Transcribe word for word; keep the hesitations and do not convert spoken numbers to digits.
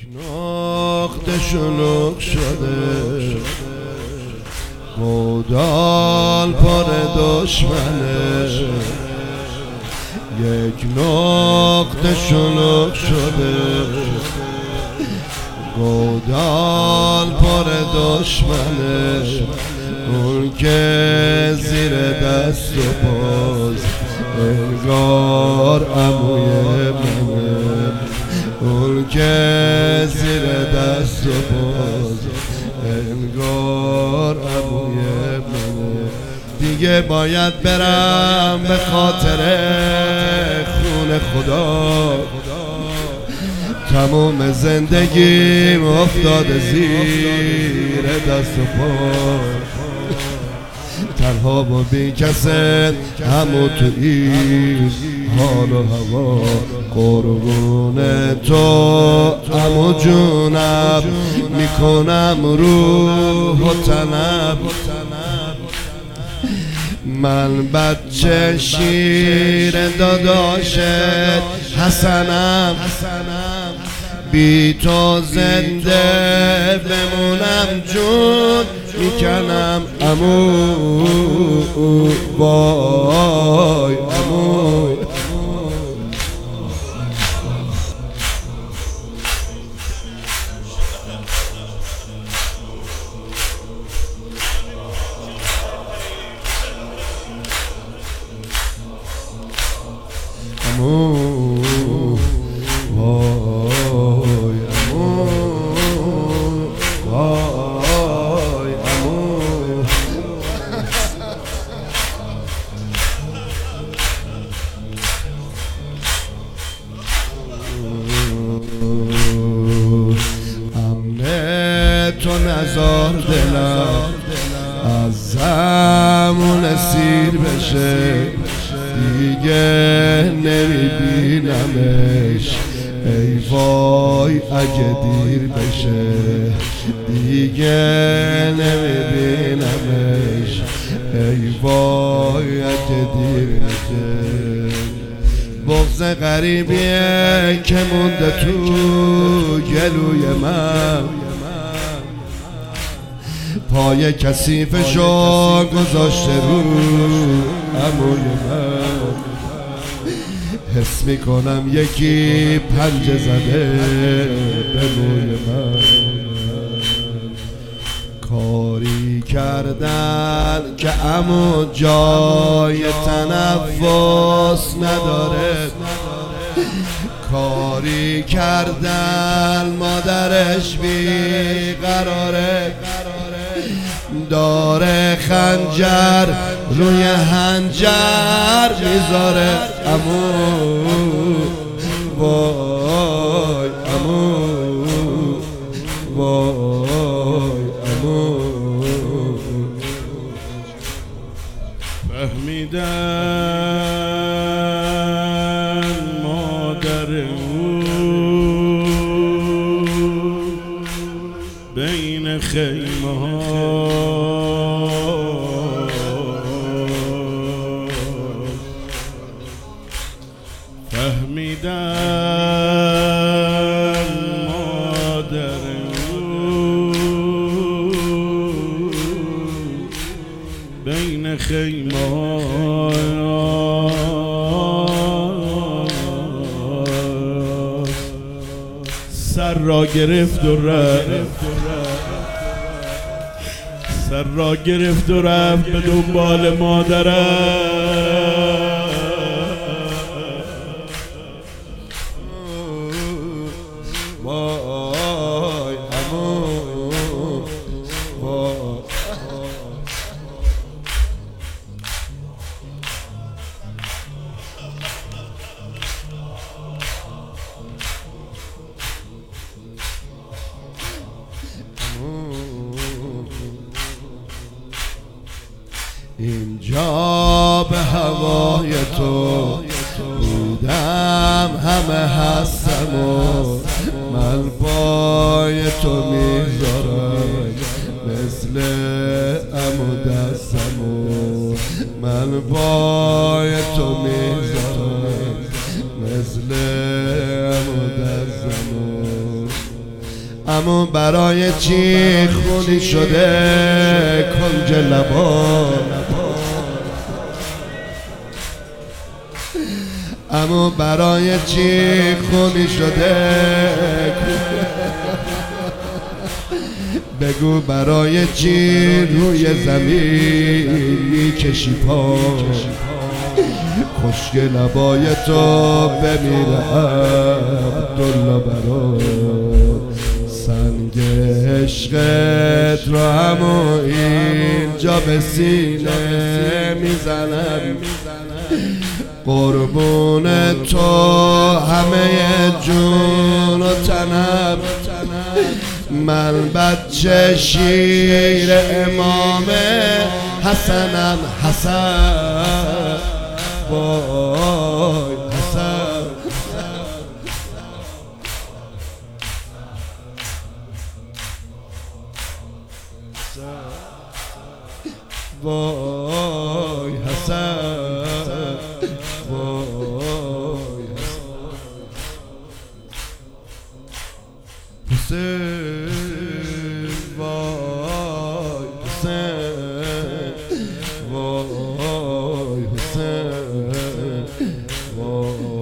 نقطه شلوغ شده گودال پر دشمنه، یک نقطه شلوغ شده گودال پر دشمنه، اون که زیر دست و پاس انگار عموی منه، اون که زیر دست و پاس انگار عموی منه. دیگه باید برم به خاطر خون خدا، تمام زندگیم افتاده زیر دست و پا، تنها و بی کسه همو تو این حال و هوا، قربون تو همو جونم میکنم روح و تنم. من بچه شیر داداشت حسنم، بی تو زنده بمونم جون میکنم عمو وای عمو. عمو وای عمو وای عمو. امن تو نزار دلم از زمون سیر بشه، دیگه نمیبینمش ای وای اگه دیر بشه، دیگه نمیبینمش ای وای اگه دیر بشه. بغض غریبیه که مونده تو گلوی من، پای کثیفشو گذاشته رو عموی من، حس میکنم یکی پنجه زده به موی من. کاری کردن که عمو جای تنفس نداره، کاری کردن مادرش بیقراره، داره خنجر روی هنجر میذاره عمو وای عمو وای عمو. فهمیدن مادر او بین خیمه ها، فهمیدن مادر او بین خیمه ها، سر را گرفت و رفت، سر را گرفت و رفت به دنبال مادرم. وای عمو وای. اینجا به هوای تو بودم همه هستم و من پای تو میذارم مثل عمو دستم و من پای تو میذارم مثل عمو دستم و اما برای چی خونی شده کنج لبا، اما برای چی خونی شده بگو برای چی روی زمین میکشی پا، خشک لبای تو بمیره عبدالله برات، سنگ عشقت را همو اینجا به سینه میزنم، قربون تو همه جون و تنم، من بچه شیر امام حسنم، حسن وای حسن، وای حسن، وای حسین، وای حسین، وای حسین، وای